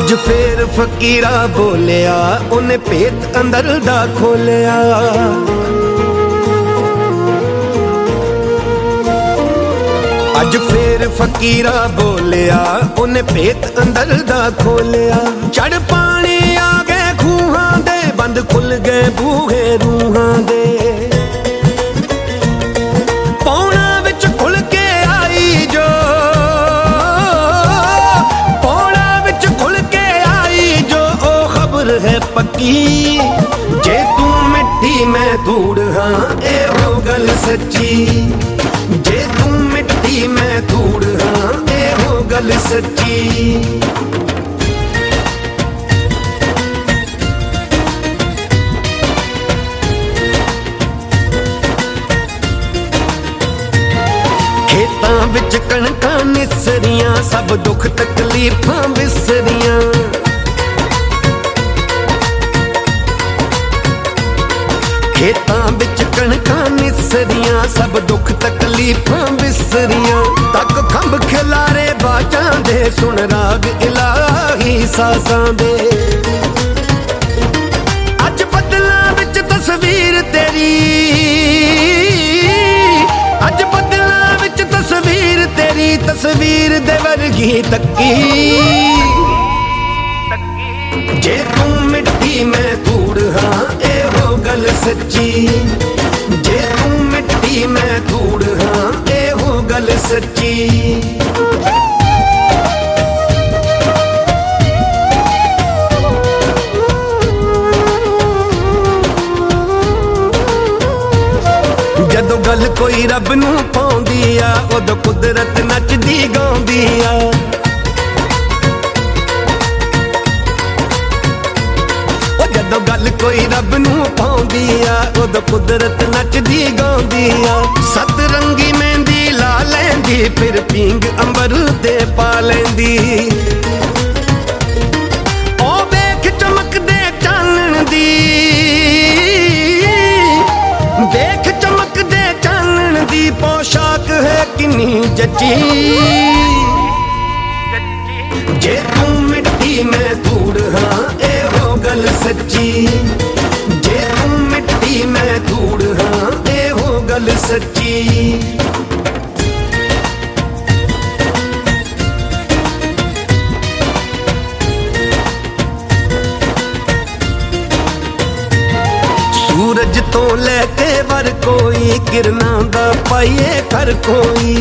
अज फेर फकीरा बोलिया, उन्हें पेट अंदर दा खोलिया। अज फेर फकीरा बोलिया, उन्हें पेट अंदर दा खोलिया। चढ़ पानी आ गए खूहां दे, बंद खुल गए बूहे रूहां दे। पौना विच खुल के आई जो, पौना विच खुल के आई जो, ओ खबर है पक्की। जे तू मिट्टी मैं धूड़ हाँ, ए हो गल सच्ची। जे तू मिट्टी मैं धूड़ हाँ, ए हो गल सच्ची। खेतां विच कणकां निसरियां, सब दुख तकलीफां विसरियां। खेतां विच कणकां निसरियां, सब दुख तकलीफां विसरियां। तक खंभ खिलारे बाजां दे, सुन राग इलाही सासां दे। अज बदलां विच तस्वीर तेरी, अज बदलां विच तस्वीर तेरी, तस्वीर दे वर्गी तक्की। जे तू मिट्टी मैं धूड़ हाँ, ए हो गल सच्ची। जे तू मिट्टी मैं धूड़ हाँ, ए हो गल सच्ची। जदों गल कोई रब नूं पाउंदी आ, उदों कुदरत नचदी गाउंदी आ। जदों गल कोई रब नूं पाउंदी आ, उदों कुदरत नचदी गाउंदी आ। सतरंगी मेहंदी ला लैंदी, फिर पींग अंबर ते पा लैंदी। ओ वेख चमकदे चानण दी, देख चमकदे चानण दी, पोशाक है किन्नी जच्ची। जे तू मिट्टी मैं धूड़ हाँ, ए हो गल सच्ची। जे तू मिट्टी मैं धूड़ हाँ, ए हो गल सच्ची। सूरज तो लैके वर कोई, किरनां दा पाइए कर कोई।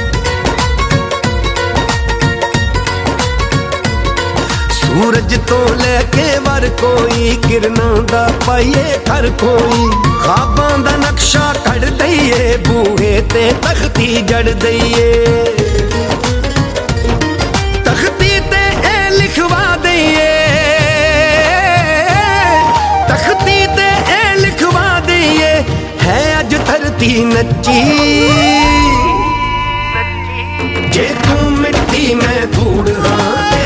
सूरज तो लैके वर कोई, किरनां दा पाइए कर कोई। ख्वाबां दा नक्शा कढ़ दईए, बूहे ते तख्ती जड़ दईए। तख्ती ते ए लिखवा दईए, तख्ती ते ए लिखवा दईए, है अज धरती नच्ची। जे तू मिट्टी मैं धूड़ हाँ,